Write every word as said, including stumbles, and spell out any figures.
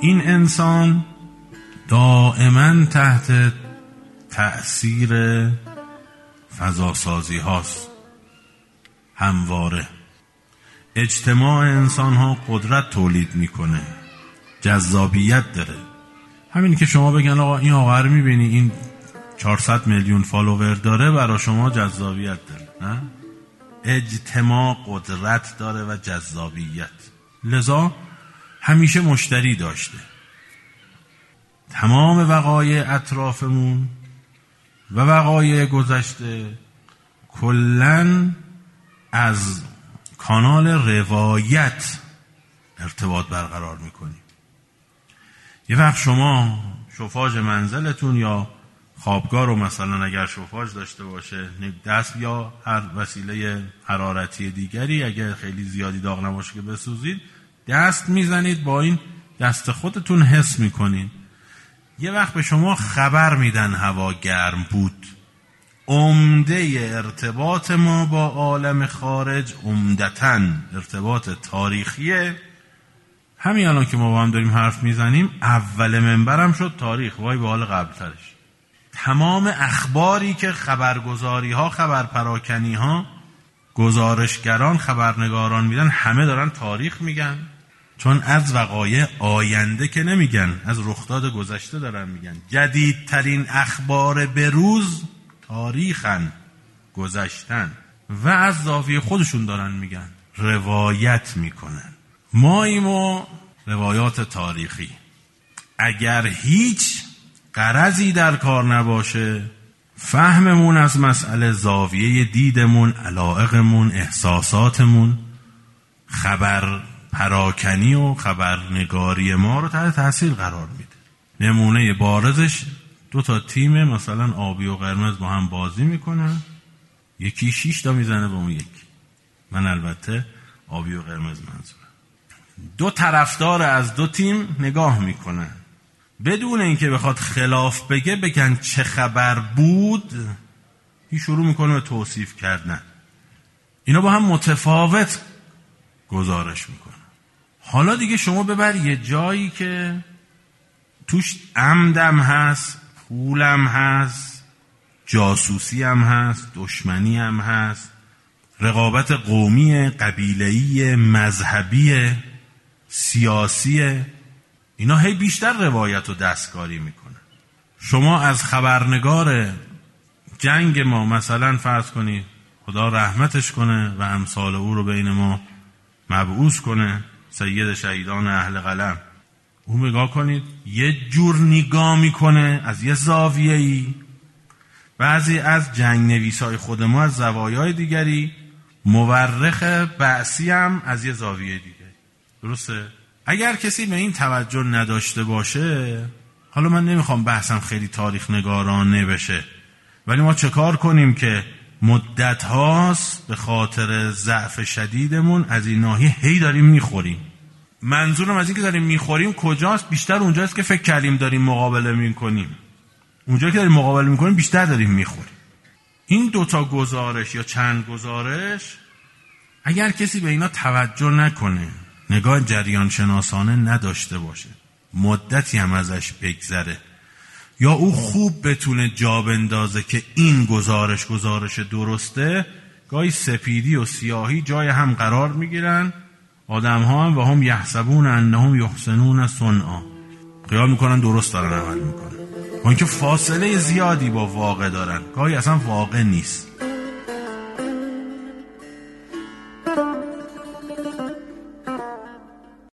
این انسان دائما تحت تأثیر فضاسازی هاست. همواره اجتماع انسان ها قدرت تولید میکنه، جذابیت داره. همین که شما بگن آقا این آقا رو میبینی این چهارصد میلیون فالوور داره، برای شما جذابیت داره. نه، اجتماع قدرت داره و جذابیت، لذا همیشه مشتری داشته. تمام وقایع اطرافمون و وقایع گذشته کلن از کانال روایت ارتباط برقرار میکنیم. یه وقت شما شوفاژ منزلتون یا خوابگاه رو مثلا اگر شوفاژ داشته باشه، دست یا هر وسیله حرارتی دیگری اگر خیلی زیادی داغ نباشه که بسوزید، دست میزنید، با این دست خودتون حس میکنین. یه وقت به شما خبر میدن هوا گرم بود. عمده ارتباط ما با عالم خارج عمدتاً ارتباط تاریخیه. همین الان که ما با هم داریم حرف میزنیم، اول منبرم شد تاریخ، وای به حال قبل ترش. تمام اخباری که خبرگزاری ها، خبرپراکنی ها، گزارشگران، خبرنگاران میدن، همه دارن تاریخ میگن، چون از وقایع آینده که نمیگن، از رخداد گذشته دارن میگن. جدیدترین اخبار بروز تاریخن، گذشتن و از زاویه خودشون دارن میگن، روایت میکنن. ماییم و روایات تاریخی. اگر هیچ غرضی در کار نباشه، فهممون از مسئله، زاویه دیدمون، علایقمون، احساساتمون، خبر پراکنی و خبرنگاری ما رو تحت تاثیر قرار میده. نمونه بارزش دو تا تیم مثلا آبی و قرمز با هم بازی میکنن، یکی شیش تا میزنه به اون یکی. من البته آبی و قرمز منظورم. دو طرفدار از دو تیم نگاه میکنن، بدون اینکه بخواد خلاف بگه بگن چه خبر بود، این شروع میکنه به توصیف کردن. اینا با هم متفاوت گزارش میکنن. حالا دیگه شما ببر یه جایی که توش عمدم هست، پولم هست، جاسوسی هم هست، دشمنی هم هست، رقابت قومی، قبیله‌ای، مذهبی، سیاسی. اینا هی بیشتر روایت و دستکاری میکنن. شما از خبرنگار جنگ ما مثلا فرض کنید خدا رحمتش کنه و امثال او رو بین ما مبعوث کنه، سید شهیدان اهل قلم، اون نگاه کنید یه جور نگاه میکنه از یه زاویه‌ای. بعضی از جنگ نویسای خود ما از زوایای دیگری، مورخ بعثی هم از یه زاویه دیگری. درسته؟ اگر کسی به این توجه نداشته باشه، حالا من نمیخوام بحثم خیلی تاریخ نگارانه بشه، ولی ما چه کار کنیم که مدت هاست به خاطر ضعف شدیدمون از این ناحیه هی داریم میخوریم. منظورم از این که داریم میخوریم کجاست؟ بیشتر اونجاست که فکر کردیم داریم مقابله میکنیم. اونجا که داریم مقابله میکنیم بیشتر داریم میخوریم. این دوتا گزارش یا چند گزارش اگر کسی به اینا توجه نکنه، نگاه جریان شناسانه نداشته باشه، مدتی هم ازش بگذره، یا او خوب بتونه جا بندازه که این گزارش گزارش درسته، گاهی سپیدی و سیاهی جای هم قرار میگیرن. آدم ها هم و هم یحسبون انهم یحسنون صنعا، خیال میکنن درست دارن عمل میکنن، اون که فاصله زیادی با واقع دارن، گاهی اصلا واقع نیست.